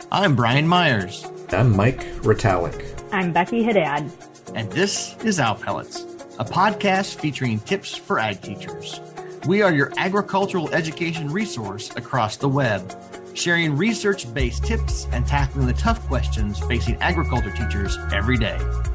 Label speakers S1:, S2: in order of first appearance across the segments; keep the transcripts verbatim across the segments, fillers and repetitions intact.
S1: I'm Brian Myers.
S2: I'm Mike Ritalik.
S3: I'm Becky Haddad.
S1: And this is Owl Pellets, a podcast featuring tips for ag teachers. We are your agricultural education resource across the web, sharing research-based tips and tackling the tough questions facing agriculture teachers every day.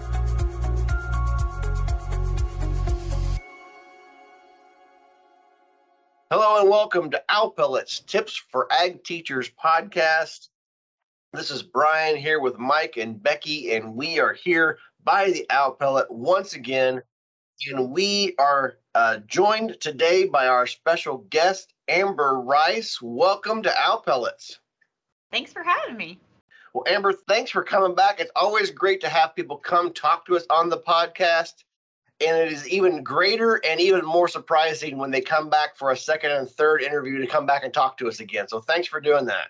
S1: Hello and welcome to Owl Pellets, Tips for Ag Teachers podcast. This is Brian here with Mike and Becky, and we are here by the Owl Pellet once again. And we are uh, joined today by our special guest, Amber Rice. Welcome to Owl Pellets.
S4: Thanks for having me.
S1: Well, Amber, thanks for coming back. It's always great to have people come talk to us on the podcast. And it is even greater and even more surprising when they come back for a second and third interview to come back and talk to us again. So thanks for doing that.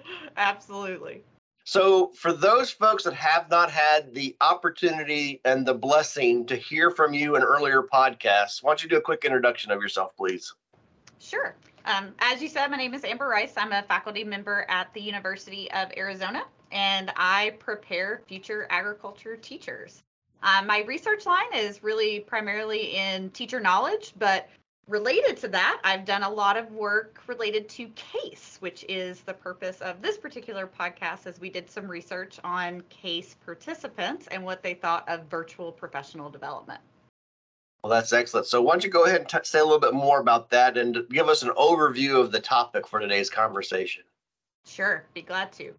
S4: Absolutely.
S1: So for those folks that have not had the opportunity and the blessing to hear from you in earlier podcasts, why don't you do a quick introduction of yourself, please?
S4: Sure. Um, as you said, my name is Amber Rice. I'm a faculty member at the University of Arizona, and I prepare future agriculture teachers. Um, my research line is really primarily in teacher knowledge, but related to that, I've done a lot of work related to CASE, which is the purpose of this particular podcast, as we did some research on CASE participants and what they thought of virtual professional development.
S1: Well, that's excellent. So why don't you go ahead and t- say a little bit more about that and give us an overview of the topic for today's conversation.
S4: Sure, be glad to.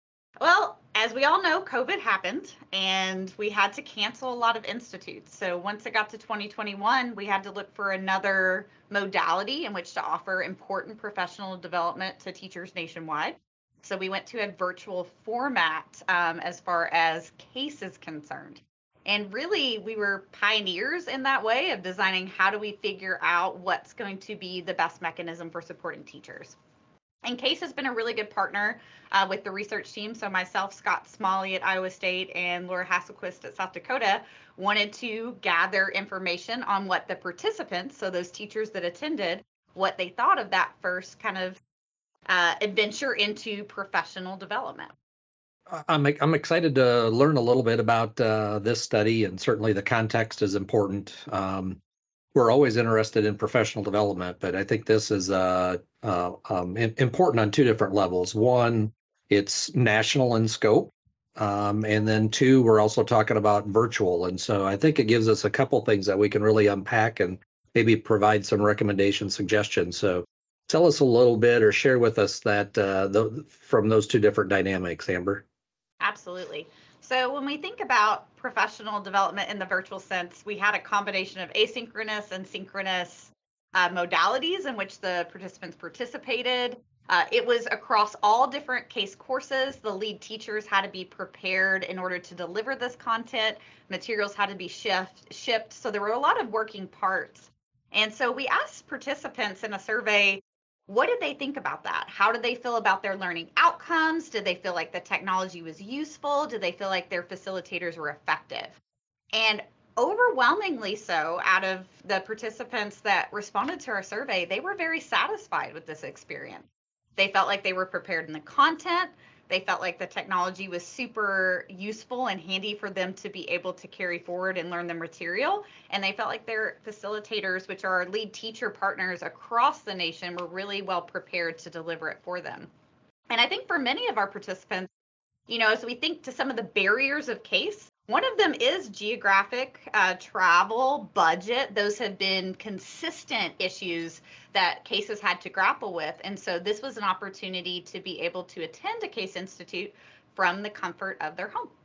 S4: Well, as we all know, COVID happened and we had to cancel a lot of institutes. So once it got to twenty twenty-one, we had to look for another modality in which to offer important professional development to teachers nationwide. So we went to a virtual format um, as far as CASE is concerned. And really, we were pioneers in that way of designing how do we figure out what's going to be the best mechanism for supporting teachers. And CASE has been a really good partner uh, with the research team. So myself, Scott Smalley at Iowa State, and Laura Hasselquist at South Dakota wanted to gather information on what the participants, so those teachers that attended, what they thought of that first kind of uh, adventure into professional development.
S2: I'm I'm excited to learn a little bit about uh, this study, and certainly the context is important. Um, we're always interested in professional development, but I think this is uh, uh, um, important on two different levels. One, it's national in scope, um, and then two, we're also talking about virtual. And so I think it gives us a couple things that we can really unpack and maybe provide some recommendations, suggestions. So tell us a little bit or share with us that uh, the, from those two different dynamics, Amber.
S4: Absolutely. So when we think about professional development in the virtual sense, we had a combination of asynchronous and synchronous uh, modalities in which the participants participated. Uh, it was across all different CASE courses. The lead teachers had to be prepared in order to deliver this content. Materials had to be shift, shipped. So there were a lot of working parts. And so we asked participants in a survey, what did they think about that? How did they feel about their learning outcomes? Did they feel like the technology was useful? Did they feel like their facilitators were effective? And overwhelmingly so, out of the participants that responded to our survey, they were very satisfied with this experience. They felt like they were prepared in the content. They felt like the technology was super useful and handy for them to be able to carry forward and learn the material. And they felt like their facilitators, which are our lead teacher partners across the nation, were really well prepared to deliver it for them. And I think for many of our participants, you know, as we think to some of the barriers of CASE, one of them is geographic uh, travel, budget. Those have been consistent issues that CASE has had to grapple with. And so this was an opportunity to be able to attend a CASE Institute from the comfort of their home.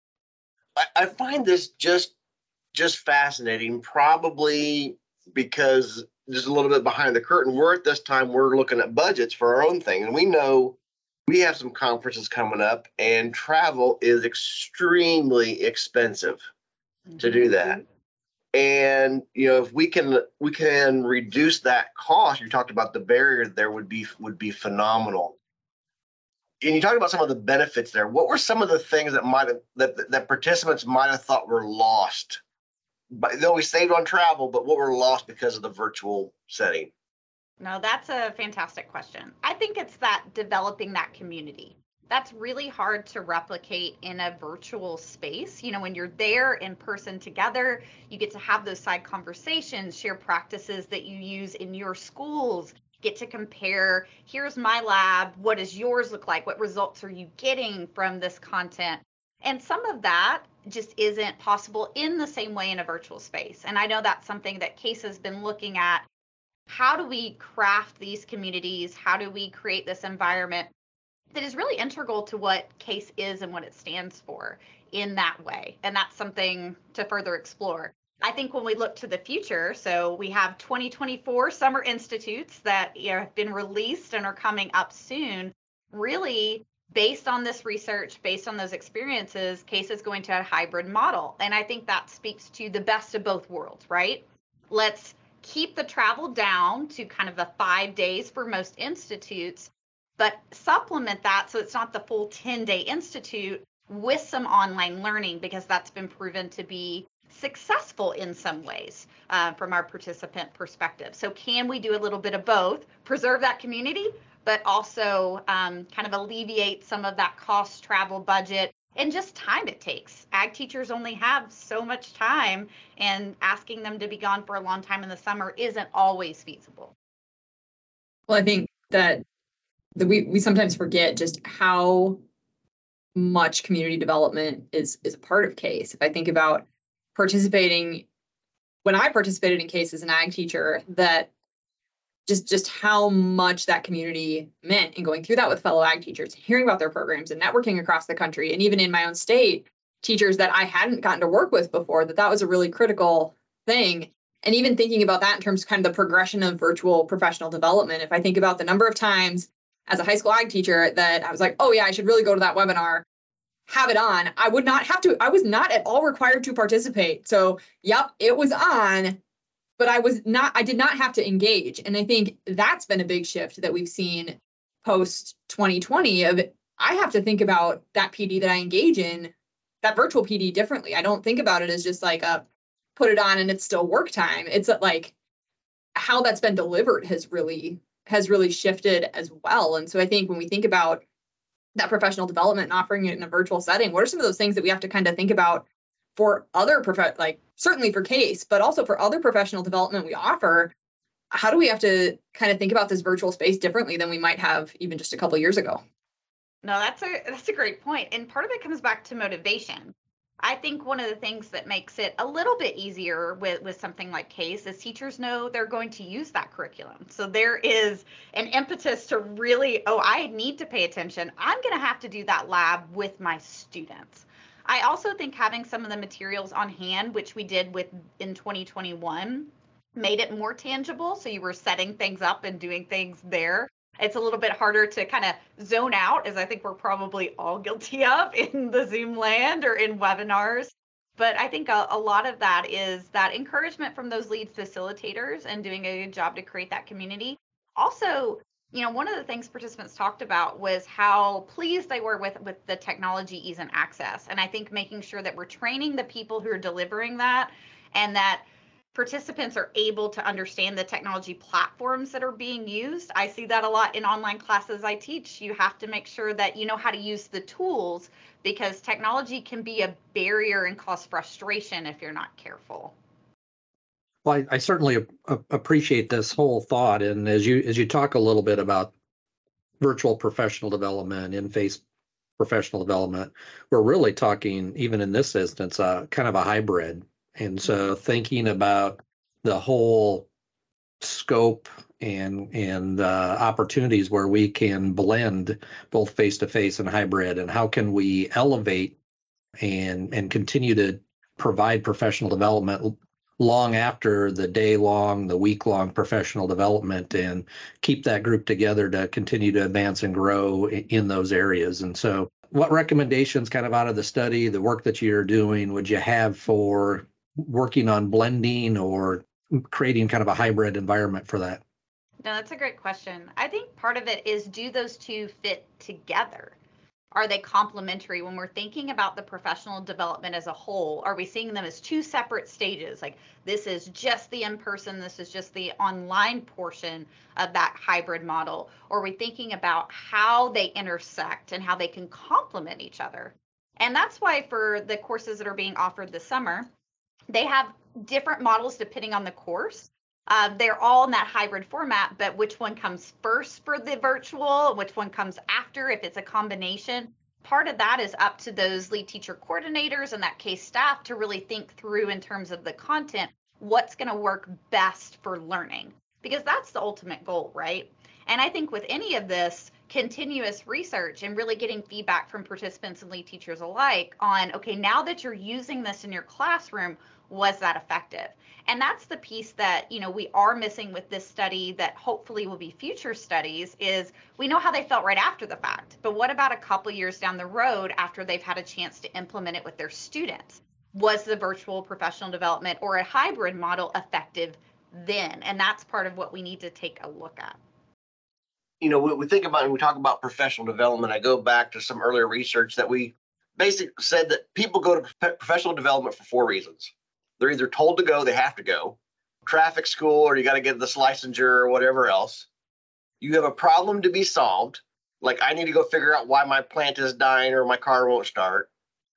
S1: I, I find this just just fascinating, probably because just a little bit behind the curtain. We're at this time, we're looking at budgets for our own thing. And we know we have some conferences coming up, and travel is extremely expensive mm-hmm. to do that. And, you know, if we can we can reduce that cost, you talked about the barrier there would be would be phenomenal. And you talked about some of the benefits there. What were some of the things that might have that that participants might have thought were lost? But though we saved on travel, but what were lost because of the virtual setting?
S4: No, that's a fantastic question. I think it's that developing that community. that's really hard to replicate in a virtual space. You know, when you're there in person together, you get to have those side conversations, share practices that you use in your schools, get to compare, here's my lab, what does yours look like? What results are you getting from this content? And some of that just isn't possible in the same way in a virtual space. And I know that's something that CASE has been looking at. How do we craft these communities? How do we create this environment that is really integral to what CASE is and what it stands for in that way? And that's something to further explore. I think when we look to the future, so we have twenty twenty-four summer institutes that, you know, have been released and are coming up soon. Really, based on this research, based on those experiences, CASE is going to a hybrid model. And I think that speaks to the best of both worlds, right? Let's keep the travel down to kind of the five days for most institutes, but supplement that so it's not the full ten day institute with some online learning, because that's been proven to be successful in some ways uh, from our participant perspective. So can we do a little bit of both, preserve that community, but also um, kind of alleviate some of that cost, travel, budget, and just time it takes? Ag teachers only have so much time, and asking them to be gone for a long time in the summer isn't always feasible.
S3: Well, I think that the, we, we sometimes forget just how much community development is, is a part of CASE. If I think about participating, when I participated in CASE as an ag teacher, that just, just how much that community meant, and going through that with fellow ag teachers, hearing about their programs and networking across the country, and even in my own state, teachers that I hadn't gotten to work with before, that that was a really critical thing. And even thinking about that in terms of kind of the progression of virtual professional development, if I think about the number of times as a high school ag teacher that I was like, oh yeah, I should really go to that webinar, have it on, I would not have to, I was not at all required to participate. So yep, it was on, but I was not, I did not have to engage. And I think that's been a big shift that we've seen post twenty twenty of, I have to think about that P D that I engage in, that virtual P D, differently. I don't think about it as just like a put it on and it's still work time. It's like how that's been delivered has really, has really shifted as well. And so I think when we think about that professional development and offering it in a virtual setting, what are some of those things that we have to kind of think about for other, prof- like certainly for CASE, but also for other professional development we offer? How do we have to kind of think about this virtual space differently than we might have even just a couple of years ago?
S4: No, that's a that's a great point. And part of it comes back to motivation. I think one of the things that makes it a little bit easier with, with something like CASE is teachers know they're going to use that curriculum. So there is an impetus to really, oh, I need to pay attention. I'm going to have to do that lab with my students. I also think having some of the materials on hand, which we did with in twenty twenty-one, made it more tangible. So you were setting things up and doing things there. It's a little bit harder to kind of zone out, as I think we're probably all guilty of in the Zoom land or in webinars. But I think a, a lot of that is that encouragement from those lead facilitators and doing a good job to create that community. Also, you know, one of the things participants talked about was how pleased they were with, with the technology ease and access. And I think making sure that we're training the people who are delivering that, and that participants are able to understand the technology platforms that are being used. I see that a lot in online classes I teach. You have to make sure that you know how to use the tools, because technology can be a barrier and cause frustration if you're not careful.
S2: Well, I, I certainly a- appreciate this whole thought. And as you as you talk a little bit about virtual professional development, in-face professional development, we're really talking, even in this instance, uh, kind of a hybrid. And so thinking about the whole scope and and uh, opportunities where we can blend both face-to-face and hybrid, and how can we elevate and and continue to provide professional development long after the day-long, the week-long professional development, and keep that group together to continue to advance and grow in, in those areas. And so what recommendations kind of out of the study, the work that you're doing, would you have for working on blending or creating kind of a hybrid environment for that?
S4: No, that's a great question. I think part of it is, do those two fit together? Are they complementary? When we're thinking about the professional development as a whole, are we seeing them as two separate stages? Like this is just the in-person, this is just the online portion of that hybrid model? Or are we thinking about how they intersect and how they can complement each other? And that's why for the courses that are being offered this summer, they have different models depending on the course. Uh, they're all in that hybrid format, but which one comes first for the virtual, which one comes after, if it's a combination, part of that is up to those lead teacher coordinators and that case staff to really think through in terms of the content, what's going to work best for learning, because that's the ultimate goal, right? And I think with any of this, continuous research and really getting feedback from participants and lead teachers alike on, okay, now that you're using this in your classroom, was that effective? And that's the piece that, you know, we are missing with this study that hopefully will be future studies is we know how they felt right after the fact, but what about a couple years down the road after they've had a chance to implement it with their students? Was the virtual professional development or a hybrid model effective then? And that's part of what we need to take a look at.
S1: You know, we, we think about and we talk about professional development. I go back to some earlier research that we basically said that people go to prof- professional development for four reasons. They're either told to go, they have to go, traffic school, or you got to get this licensure or whatever else. You have a problem to be solved. Like I need to go figure out why my plant is dying or my car won't start.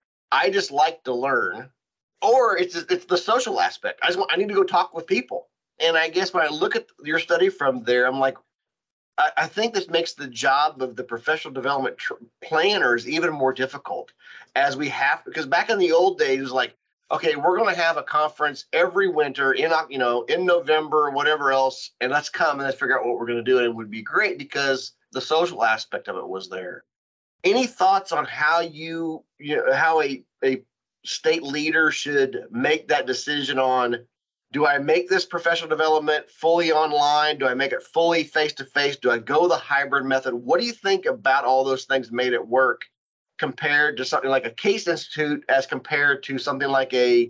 S1: I just like to learn. Or it's it's the social aspect. I just want, I need to go talk with people. And I guess when I look at your study from there, I'm like, I, I think this makes the job of the professional development tr- planners even more difficult, as we have, because back in the old days, it was like, okay, we're going to have a conference every winter in, you know, in November or whatever else, and let's come and let's figure out what we're going to do. And it would be great because the social aspect of it was there. Any thoughts on how you, you know, how a, a state leader should make that decision on, do I make this professional development fully online? Do I make it fully face-to-face? Do I go the hybrid method? What do you think about all those things made it work compared to something like a Case Institute as compared to something like a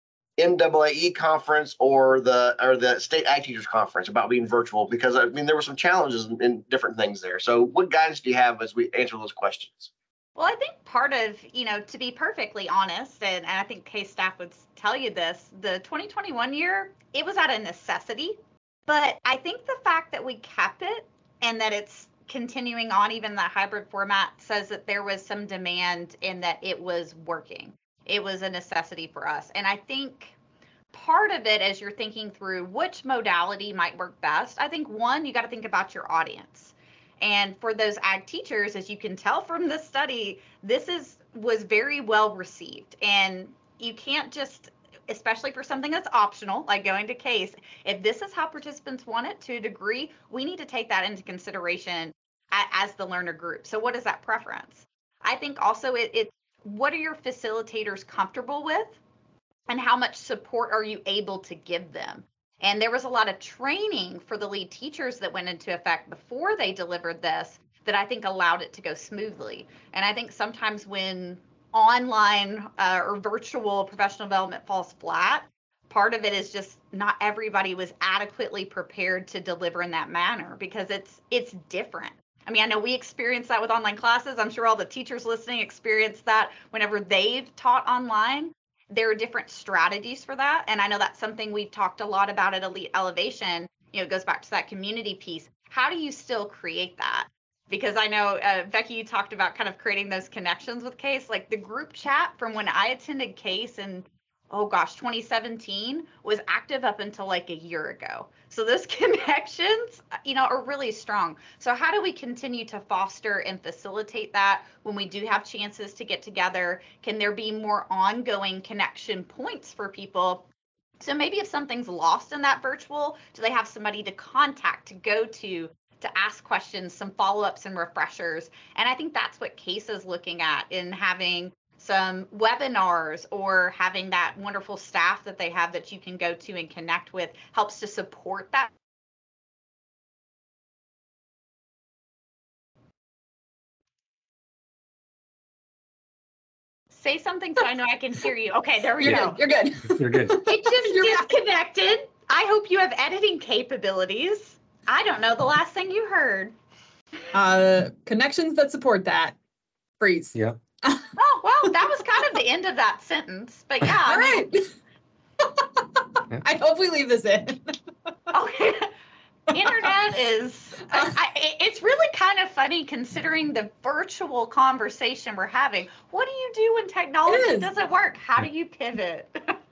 S1: N double A E conference or the or the State Ag Teachers Conference about being virtual? Because I mean, there were some challenges in, in different things there. So what guidance do you have as we answer those questions?
S4: Well, I think part of, you know, to be perfectly honest, and, and I think Case staff would tell you this, the twenty twenty-one year, it was out of necessity. But I think the fact that we kept it and that it's continuing on even that hybrid format says that there was some demand and that it was working. It was a necessity for us. And I think part of it, as you're thinking through which modality might work best, I think one, you got to think about your audience. And for those ag teachers, as you can tell from this study, this is was very well received. And you can't just, especially for something that's optional, like going to Case, if this is how participants want it to a degree, we need to take that into consideration as the learner group. So what is that preference? I think also it, it what are your facilitators comfortable with, and how much support are you able to give them? And there was a lot of training for the lead teachers that went into effect before they delivered this that I think allowed it to go smoothly. And I think sometimes when online uh, or virtual professional development falls flat, part of it is just not everybody was adequately prepared to deliver in that manner, because it's it's different. I mean, I know we experience that with online classes. I'm sure all the teachers listening experience that whenever they've taught online. There are different strategies for that. And I know that's something we've talked a lot about at Elite Elevation. You know, it goes back to that community piece. How do you still create that? Because I know, uh, Becky, you talked about kind of creating those connections with Case. Like the group chat from when I attended Case in, oh gosh, twenty seventeen was active up until like a year ago. So those connections, you know, are really strong. So how do we continue to foster and facilitate that when we do have chances to get together? Can there be more ongoing connection points for people? So maybe if something's lost in that virtual, do they have somebody to contact, to go to, to ask questions, some follow-ups and refreshers? And I think that's what Case is looking at in having some webinars, or having that wonderful staff that they have that you can go to and connect with, helps to support that. Say something so I know I can hear you. Okay, there we
S3: You're
S4: go.
S3: good. You're good.
S2: You're good.
S4: It just disconnected. I hope you have editing capabilities. I don't know the last thing you heard.
S3: Uh, connections that support that. Freeze.
S2: Yeah.
S4: Oh, well, that was kind of the end of that sentence. But yeah,
S3: All
S4: I mean,
S3: right. I hope we leave this in.
S4: okay. Internet is, I, I, it's really kind of funny considering the virtual conversation we're having. What do you do when technology doesn't work? How do you pivot?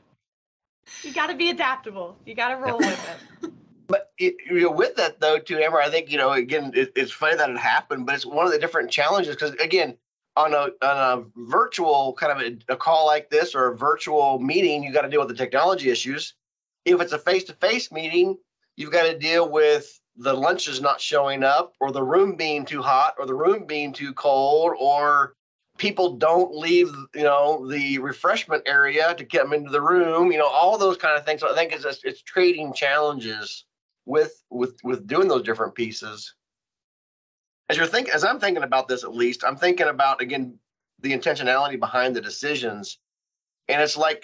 S4: You got to be adaptable. You got to roll with it.
S1: But it, you know, with that though, too, Amber, I think, you know, again, it, it's funny that it happened, but it's one of the different challenges because, again, on a on a virtual kind of a, a call like this or a virtual meeting, you got to deal with the technology issues. If it's a face-to-face meeting, you've got to deal with the lunches not showing up or the room being too hot or the room being too cold or people don't leave, you know, the refreshment area to come into the room, you know, all those kind of things. So I think it's just, it's trading challenges with with with doing those different pieces. As you're thinking, as I'm thinking about this, at least I'm thinking about, again, the intentionality behind the decisions. And it's like,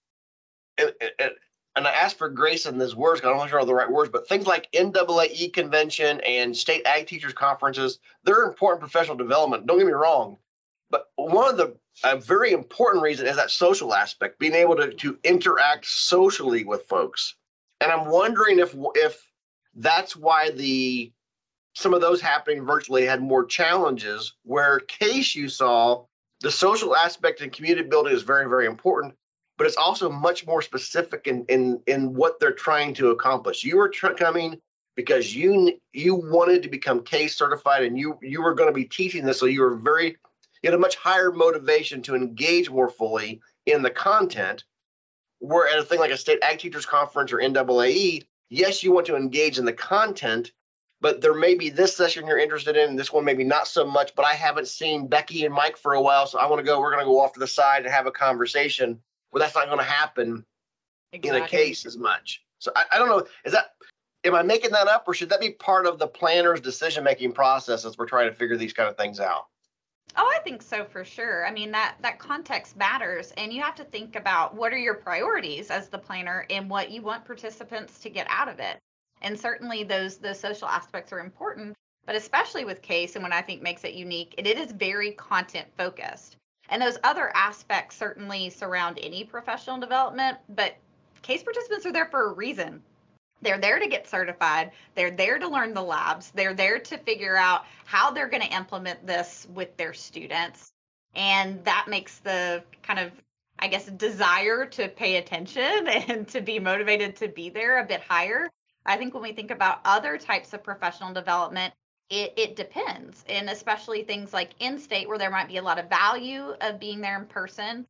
S1: it, it, and I asked for grace in these words, because I'm not sure all the right words, but things like N double A E convention and state ag teachers conferences, they're important professional development. Don't get me wrong. But one of the a very important reason is that social aspect, being able to, to interact socially with folks. And I'm wondering if if that's why the some of those happening virtually had more challenges, where case you saw the social aspect and community building is very, very important, but it's also much more specific in in, in what they're trying to accomplish. You were tr- coming because you you wanted to become case certified and you you were going to be teaching this, so you were very you had a much higher motivation to engage more fully in the content. Where at a thing like a state ag teachers conference or N double A E, yes, you want to engage in the content, but there may be this session you're interested in, and this one maybe not so much, but I haven't seen Becky and Mike for a while, so I want to go, we're going to go off to the side and have a conversation. Well, that's not going to happen exactly in a case as much. So I, I don't know, is that, am I making that up, or should that be part of the planner's decision-making process as we're trying to figure these kind of things out?
S4: Oh, I think so for sure. I mean, that that context matters, and you have to think about what are your priorities as the planner and what you want participants to get out of it. And certainly those those social aspects are important, but especially with CASE, and what I think makes it unique, it, it is very content focused. And those other aspects certainly surround any professional development, but CASE participants are there for a reason. They're there to get certified. They're there to learn the labs. They're there to figure out how they're going to implement this with their students. And that makes the kind of, I guess, desire to pay attention and to be motivated to be there a bit higher. I think when we think about other types of professional development, it, it depends. And especially things like in-state where there might be a lot of value of being there in person.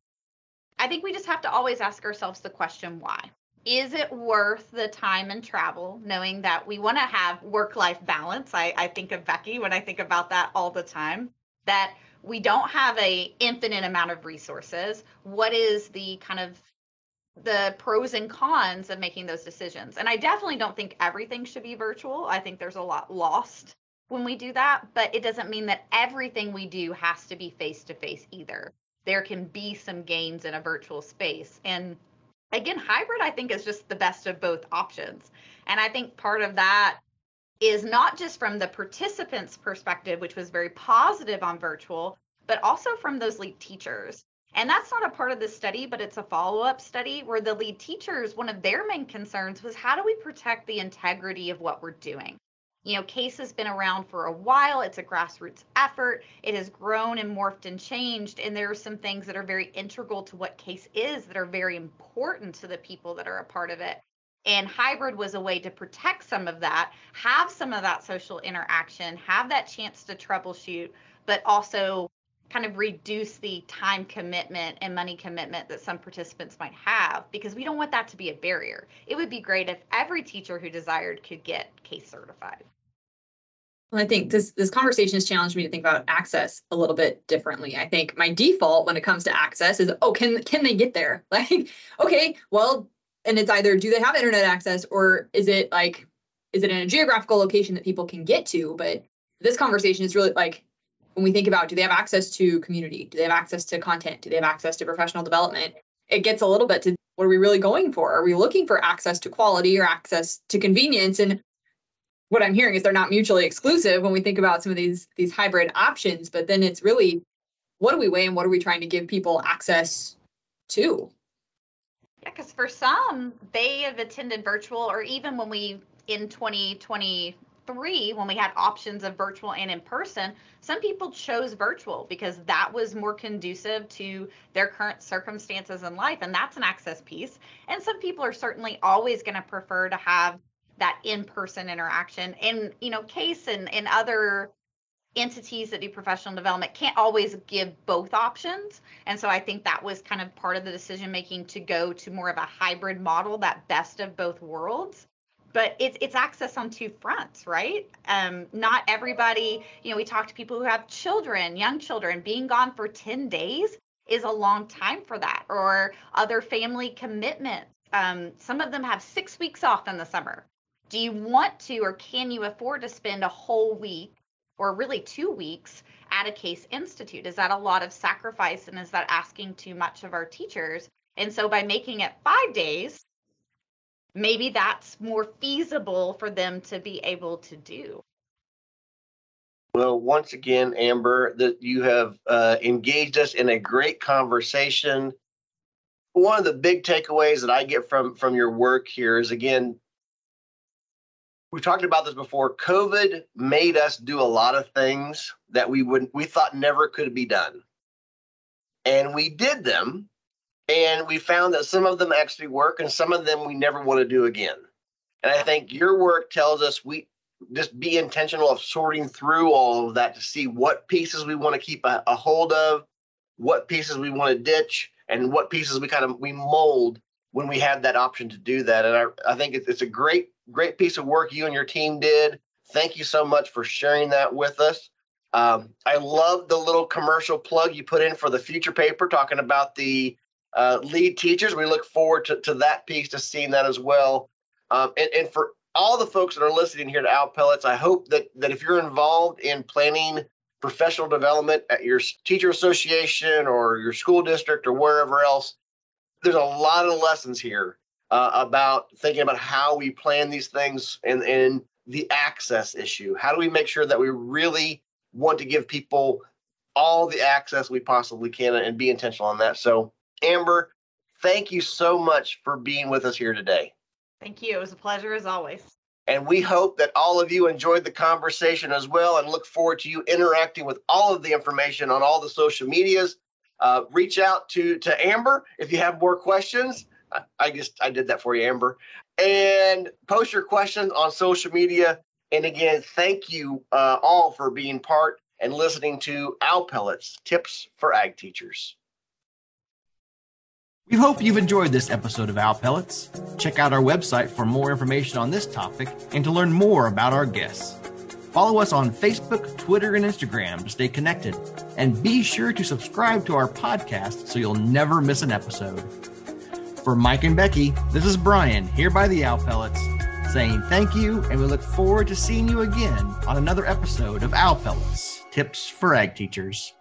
S4: I think we just have to always ask ourselves the question, why? Is it worth the time and travel, knowing that we want to have work-life balance? I, I think of Becky when I think about that all the time, that we don't have a infinite amount of resources. What is the kind of the pros and cons of making those decisions? And I definitely don't think everything should be virtual. I think there's a lot lost when we do that, but it doesn't mean that everything we do has to be face-to-face either. There can be some gains in a virtual space. And again, hybrid, I think, is just the best of both options. And I think part of that is not just from the participants' perspective, which was very positive on virtual, but also from those lead teachers. And that's not a part of this study, but it's a follow-up study where the lead teachers, one of their main concerns was, how do we protect the integrity of what we're doing? You know, CASE has been around for a while. It's a grassroots effort. It has grown and morphed and changed. And there are some things that are very integral to what CASE is that are very important to the people that are a part of it. And hybrid was a way to protect some of that, have some of that social interaction, have that chance to troubleshoot, but also kind of reduce the time commitment and money commitment that some participants might have, because we don't want that to be a barrier. It would be great if every teacher who desired could get CASE certified.
S3: Well, I think this this conversation has challenged me to think about access a little bit differently. I think my default when it comes to access is, oh, can can they get there? Like, okay, well, and it's either do they have internet access, or is it like, is it in a geographical location that people can get to? But this conversation is really like, when we think about, do they have access to community? Do they have access to content? Do they have access to professional development? It gets a little bit to, what are we really going for? Are we looking for access to quality or access to convenience? And what I'm hearing is they're not mutually exclusive when we think about some of these, these hybrid options, but then it's really, what do we weigh and what are we trying to give people access to?
S4: Yeah, because for some, they have attended virtual, or even when we, in twenty twenty-three, when we had options of virtual and in person, some people chose virtual because that was more conducive to their current circumstances in life. And that's an access piece. And some people are certainly always going to prefer to have that in-person interaction. And, you know, CASE and, and other entities that do professional development can't always give both options. And so I think that was kind of part of the decision making to go to more of a hybrid model, that best of both worlds. But it's it's access on two fronts, right? Um, not everybody, you know, we talk to people who have children, young children. Being gone for ten days is a long time for that, or other family commitments. Um, some of them have six weeks off in the summer. Do you want to, or can you afford to spend a whole week, or really two weeks at a CASE institute? Is that a lot of sacrifice, and is that asking too much of our teachers? And so by making it five days, maybe that's more feasible for them to be able to do.
S1: Well, once again, Amber, that you have uh, engaged us in a great conversation. One of the big takeaways that I get from, from your work here is, again, we've talked about this before. COVID made us do a lot of things that we would we thought never could be done. And we did them. And we found that some of them actually work and some of them we never want to do again. And I think your work tells us we just be intentional of sorting through all of that to see what pieces we want to keep a, a hold of, what pieces we want to ditch, and what pieces we kind of we mold when we have that option to do that. And I, I think it's, it's a great, great piece of work you and your team did. Thank you so much for sharing that with us. Um, I love the little commercial plug you put in for the future paper talking about the Uh, lead teachers. We look forward to, to that piece, to seeing that as well. Um, and, and for all the folks that are listening here to Owl Pellets, I hope that, that if you're involved in planning professional development at your teacher association or your school district or wherever else, there's a lot of lessons here uh, about thinking about how we plan these things, and, and the access issue. How do we make sure that we really want to give people all the access we possibly can and be intentional on that? So Amber, thank you so much for being with us here today.
S4: Thank you. It was a pleasure as always.
S1: And we hope that all of you enjoyed the conversation as well, and look forward to you interacting with all of the information on all the social medias. Uh, reach out to, to Amber if you have more questions. I, I just, I did that for you, Amber. And post your questions on social media. And again, thank you uh, all for being part and listening to Owl Pellets, Tips for Ag Teachers.
S5: We hope you've enjoyed this episode of Owl Pellets. Check out our website for more information on this topic and to learn more about our guests. Follow us on Facebook, Twitter, and Instagram to stay connected. And be sure to subscribe to our podcast so you'll never miss an episode. For Mike and Becky, this is Brian here by the Owl Pellets, saying thank you, and we look forward to seeing you again on another episode of Owl Pellets, Tips for Ag Teachers.